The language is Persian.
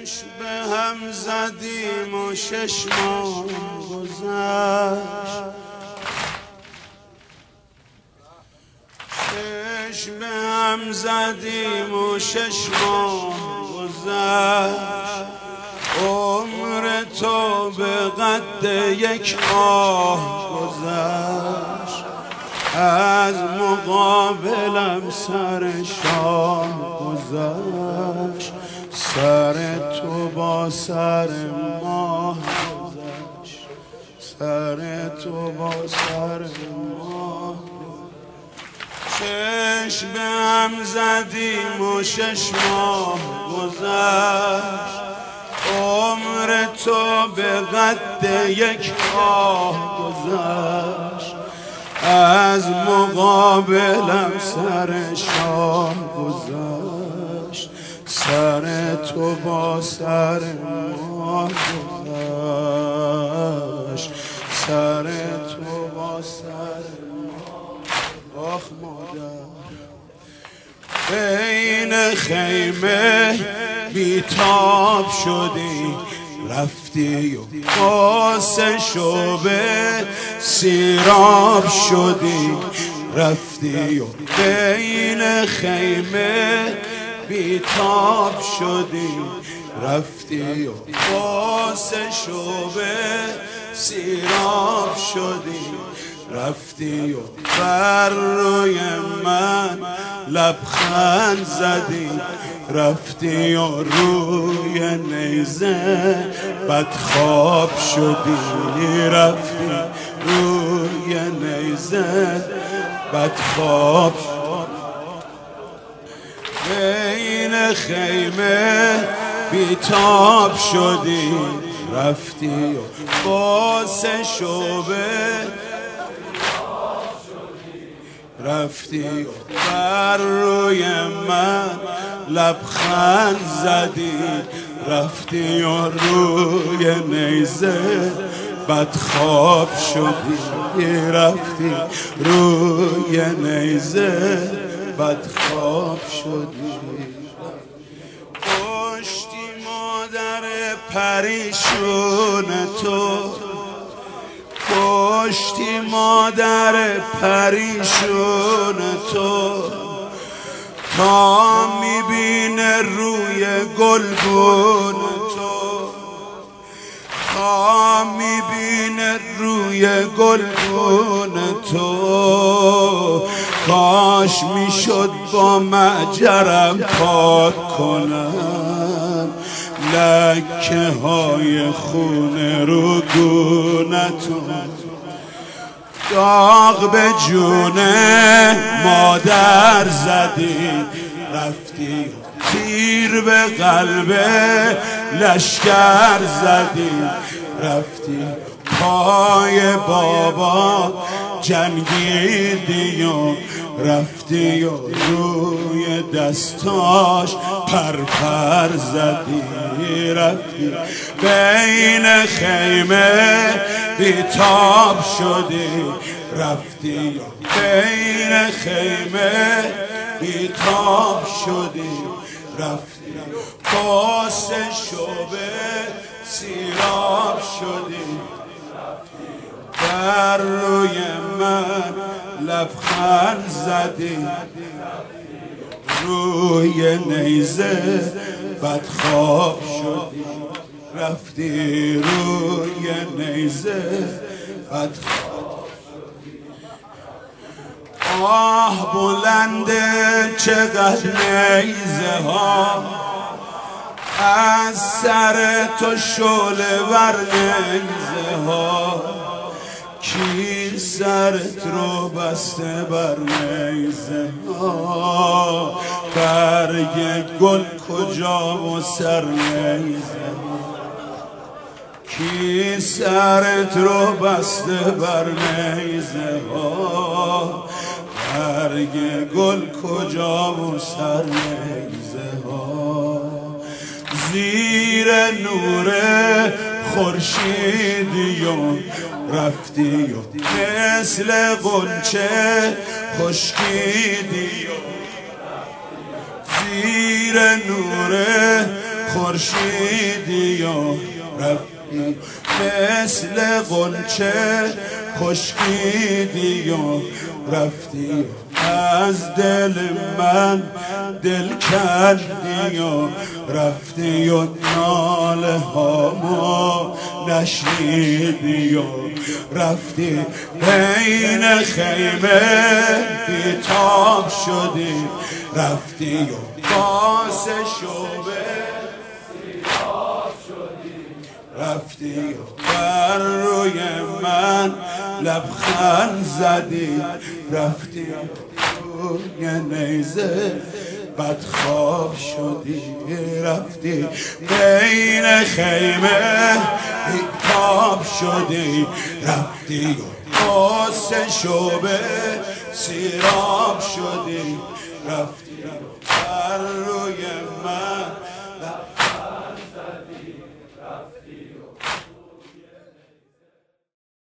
چشم به هم زدیم و 6 ماه گذشت، چشم به هم زدیم و 6 ماه گذشت. عمر تو به قد یک آه گذشت، از مقابلم سر شاه گذشت. سر تو با سر ماه گذشت، سر تو با سر ماه. چشم به هم زدیم و 6 ماه گذشت. عمر تو به قد یک آه گذشت، از مقابلم سر شاه گذشت. سر تو با سر ماه گذشت، سر تو با سر ماه. آخ مادر بین خیمه بیتاب شدی، رفتی و قاسه شعبه سیراب شدی. رفتی و بین خیمه بیتاب شدی، رفتی و قاسه شعبه سیراب شدی. رفتی و بر روی من لبخند زدی، رفتی و روی نیزه بدخواب شدی. رفتی روی نیزه بدخواب شدی. بین خیمه بیتاب شدی، رفتی و قاسه شعبه رفتی و بر روی من لبخند زدی. رفتی و روی نیزه بدخواب شدی. رفتی روی نیزه بدخواب شدی. پشتی مادر پریشون تو، پشتی مادر پریشون تو، تا میبینه روی گلگون تو، تا میبینه روی گلگون تو. کاش میشد با معجرم پاک کنم لکه های خونه رو گونتون. داغ به جون مادر زدی، رفتی تیر به قلب لشکر زدی. رفتی پای بابا جنگیدی و رفتی و روی دستاش پرپر زدی. رفتی بین خیمه بیتاب شدی، رفتی بین خیمه بیتاب شدی. رفتی قاسه شعبه سیراب شدی. بر روی من لبخند زدی، روی نیزه بدخواب شدی. رفتی روی نیزه بدخواب شدی. آه بلنده چقدر نیزه ها از سر تو شعله ور نیزه ها. کی سرت رو بسته بر نیزه ها، برگ گل کجا و سر نیزه ها. کی سرت رو بسته بر نیزه ها، برگ گل کجا و سر نیزه ها. زیر نور خورشیدی و رفتی و مثل غنچه خشکیدی و زیر نور خورشیدی و رفتی مثل غنچه خشکیدی و رفتی از دل من دل کردی و رفتی و ناله هامو نشنیدی و رفتی بین خیمه بیتاب شدی رفتی و باس شعبه سیراب شدی رفتی و بر روی من لبخند زدی رفتی روی نیزه بدخواب شدی رفتی بین خیمه بیتاب شدی رفتی و باس شعبه سیراب شدی رفتی بر روی من لبخند زدی رفتی